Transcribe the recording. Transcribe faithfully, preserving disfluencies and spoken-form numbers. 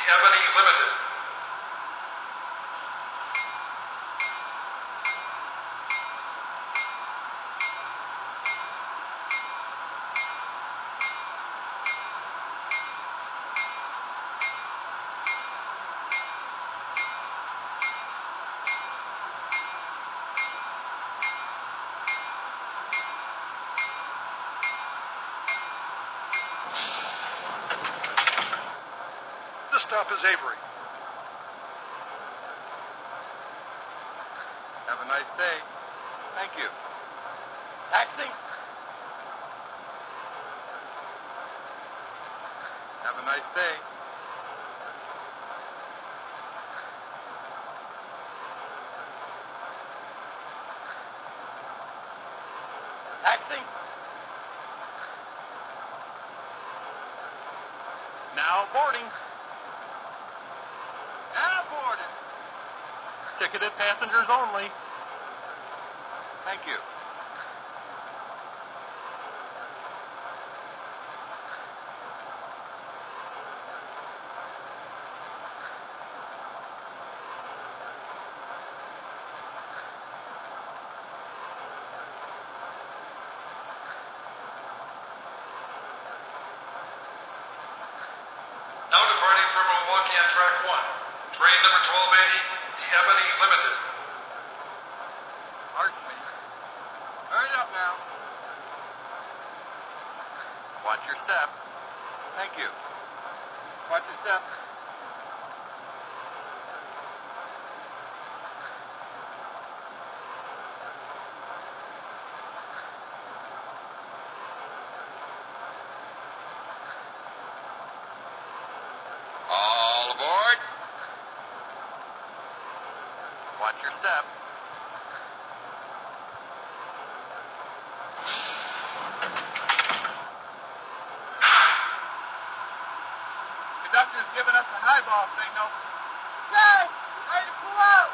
Ebony Limited. This stop is Avery. Have a nice day. Thank you. Taxi? Have a nice day. Taxi? Now boarding. Now boarding. Ticketed passengers only. Thank you. Now departing from Milwaukee on track one. Train number twelve eighty, the Ebony Limited. Pardon me. Hurry up now. Watch your step. Thank you. Watch your step. All aboard. Watch your step. Conductor's giving us a highball signal. Hey! Ready to pull out!